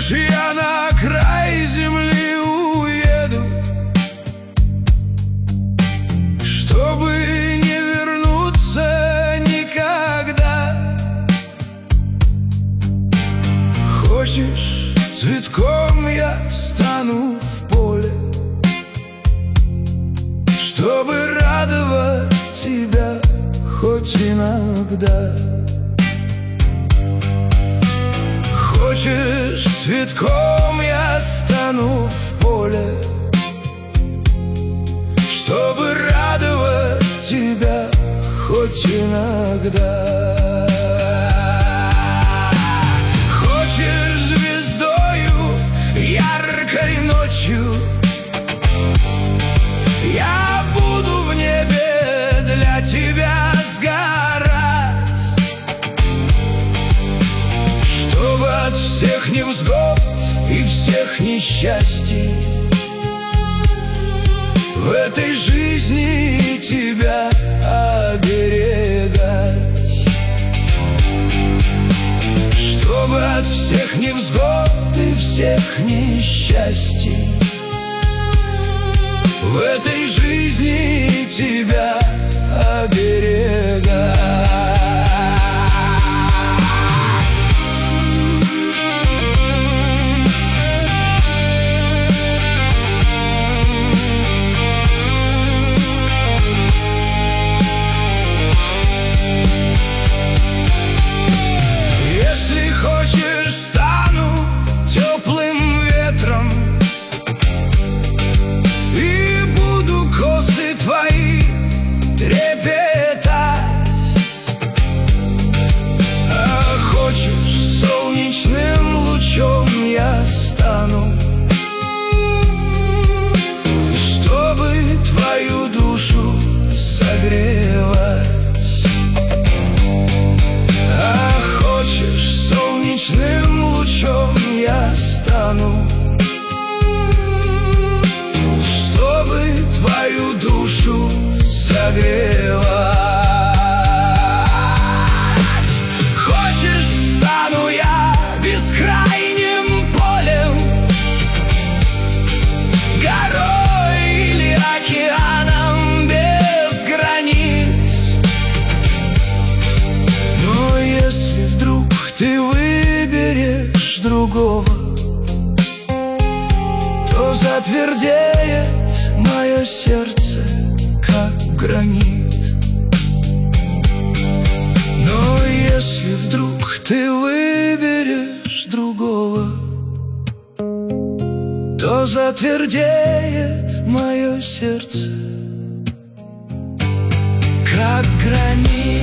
хочешь, я на край земли уеду, чтобы не вернуться никогда. Хочешь, цветком я стану в поле, чтобы радовать тебя хоть иногда. Хочешь, цветком я стану в поле, чтобы радовать тебя хоть иногда. Хочешь, звездою яркой ночью я буду в небе для тебя сгорать, чтобы от всех невзгод и всех несчастий в этой жизни тебя оберегать, чтобы от всех невзгод и всех несчастий в этой жизни тебя оберегать. Если хочешь, стану теплым ветром и буду косы твои трепетать. А хочешь, солнечным лучом я стану, чтобы твою душу согревать. А хочешь, солнечным лучом я стану, чтобы твою душу согревать. Хочешь, стану я бескрайним полем, горой или океаном без границ. Но если вдруг ты выберешь другого, то затвердеет мое сердце, как гранит. Но если вдруг ты выберешь другого, то затвердеет мое сердце, как гранит.